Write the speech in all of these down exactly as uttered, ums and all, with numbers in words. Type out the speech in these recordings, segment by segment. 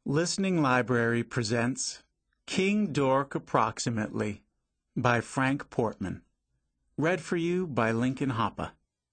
Listening Library presents King Dork Approximately by Frank Portman. Read for you by Lincoln Hoppe.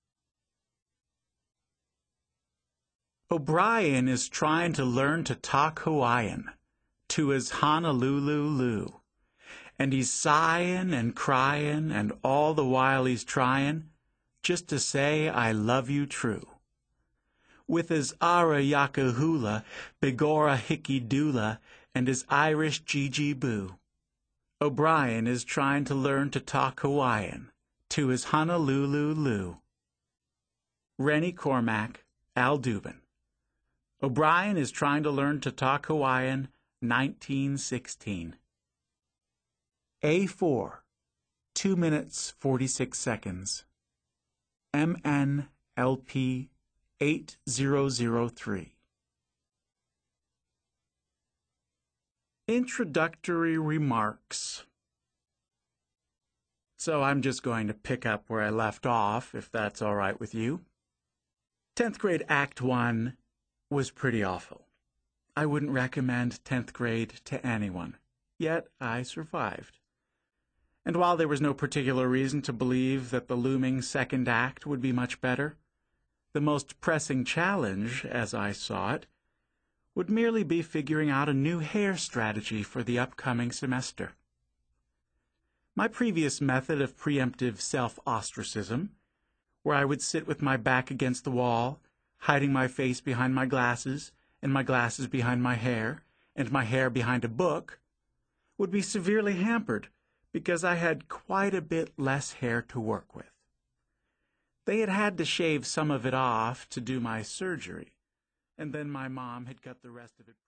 O'Brien is trying to learn to talk Hawaiian to his Honolulu Lou. And he's sighing and crying, and all the while he's trying just to say I love you true. With his Ara Yakahula, Begora Hickey Dula, and his Irish Gigi Boo. O'Brien is trying to learn to talk Hawaiian to his Honolulu Lou. Rennie Cormack, Al Dubin. O'Brien is trying to learn to talk Hawaiian, nineteen sixteen. A four, two minutes forty-six seconds. M N L P eight zero zero three. Introductory remarks. So I'm just going to pick up where I left off, if that's all right with you. tenth grade Act one was pretty awful. I wouldn't recommend tenth grade to anyone, yet I survived. And while there was no particular reason to believe that the looming second act would be much better, the most pressing challenge, as I saw it, would merely be figuring out a new hair strategy for the upcoming semester. My previous method of preemptive self-ostracism, where I would sit with my back against the wall, hiding my face behind my glasses, and my glasses behind my hair, and my hair behind a book, would be severely hampered because I had quite a bit less hair to work with. They had had to shave some of it off to do my surgery, and then my mom had cut the rest of it.